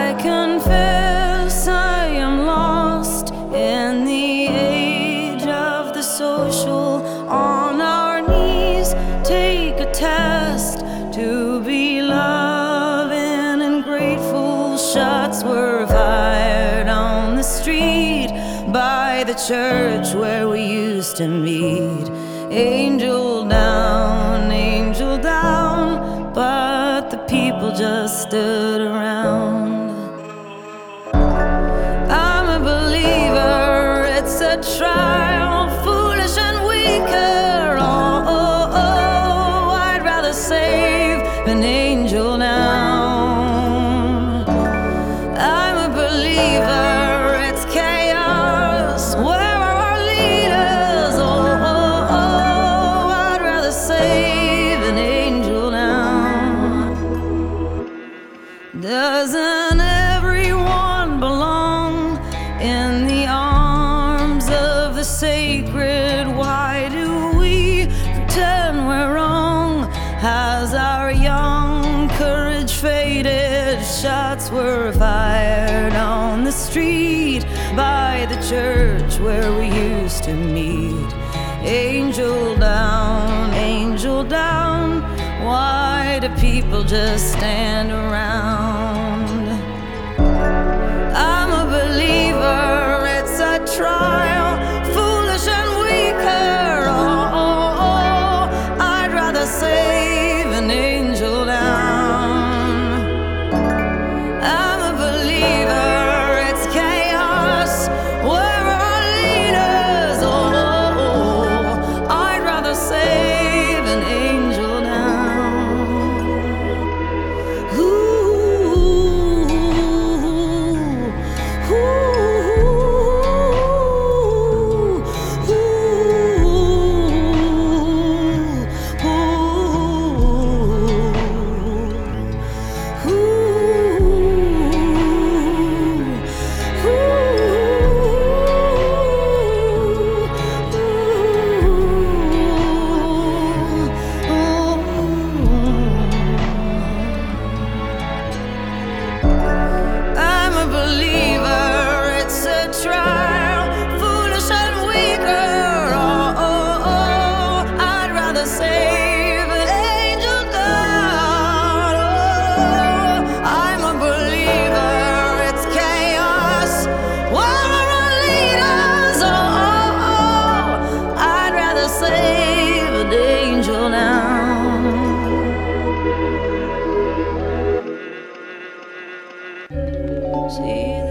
I confess I am lost in the age of the social. On our knees, take a test to be loving and grateful. Shots were fired on the street by the church where we used to meet. Angel down, but the people just stood around. I'm a believer, it's a trial, foolish and weaker. Oh, I'd rather save an angel now. I'm a believer, it's chaos. Where are our leaders? Oh, I'd rather save an angel now. Doesn't everyone belong in the arms of the sacred? Why do we pretend we're wrong? Has our young courage faded? Shots were fired on the street by the church where we used to meet. Angel down, why do people just stand around? I'm a believer, it's a trial, foolish and weaker. Oh, I'd rather save an angel down. I'm a believer, it's chaos. Where are our leaders? Oh, I'd rather save an angel down. I'm a believer, it's a trial, foolish and weaker. Oh, I'd rather save an angel down. Oh, I'm a believer, it's chaos. Where are our leaders? Oh, I'd rather save an angel now. See